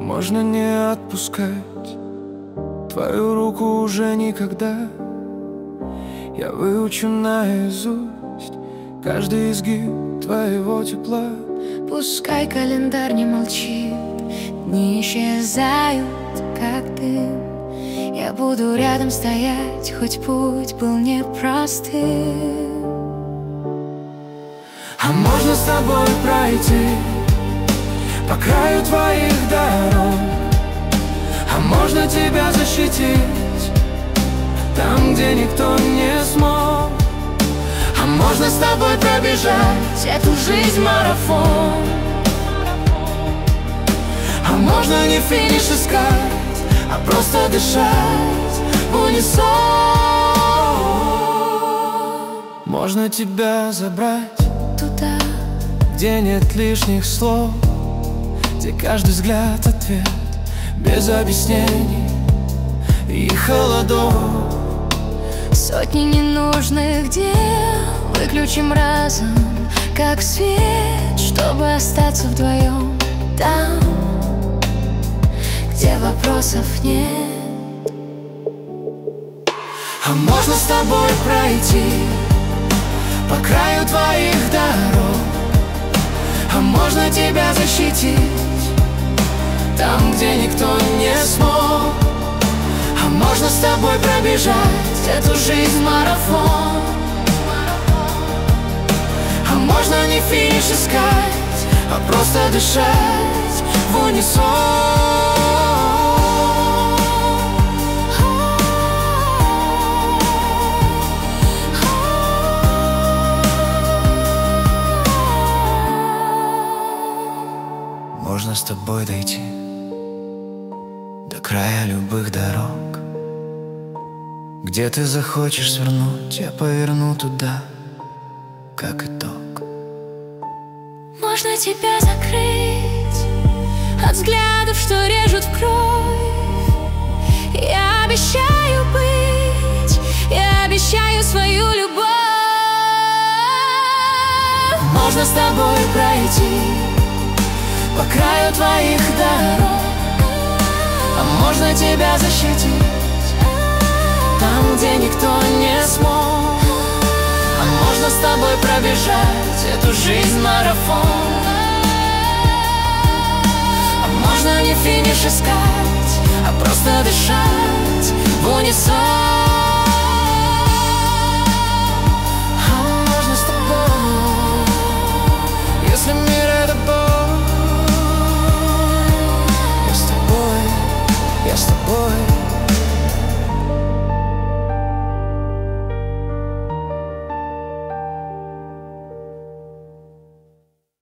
можно не отпускать твою руку уже никогда. Я выучу наизусть каждый изгиб твоего тепла. Пускай календарь не молчит, дни исчезают, как дым. Я буду рядом стоять, хоть путь был непростым. А можно с тобой пройти по краю твоих дорог, а можно тебя защитить там, где никто не смог. А можно с тобой пробежать эту жизнь марафон. А можно не финиш искать, а просто дышать в унисон. Можно тебя забрать Туда, где нет лишних слов, где каждый взгляд ответ, без объяснений и холодов. сотни ненужных дел выключим разом, как свет, чтобы остаться вдвоем там, где вопросов нет. А можно с тобой пройти по краю твоих дорог, а можно тебя защитить там, где никто не смог. А можно с тобой пробежать эту жизнь марафон. А можно не финиш искать, а просто дышать в унисон. Можно с тобой дойти до края любых дорог, где ты захочешь свернуть, я поверну туда, как итог. Можно тебя закрыть от взглядов, что режут в кровь. Я обещаю быть, я обещаю свою любовь. Можно с тобой пройти по краю твоих дорог, а можно тебя защитить там, где никто не смог. А можно с тобой пробежать эту жизнь марафон. А можно не финиш искать, а просто дышать в унисон.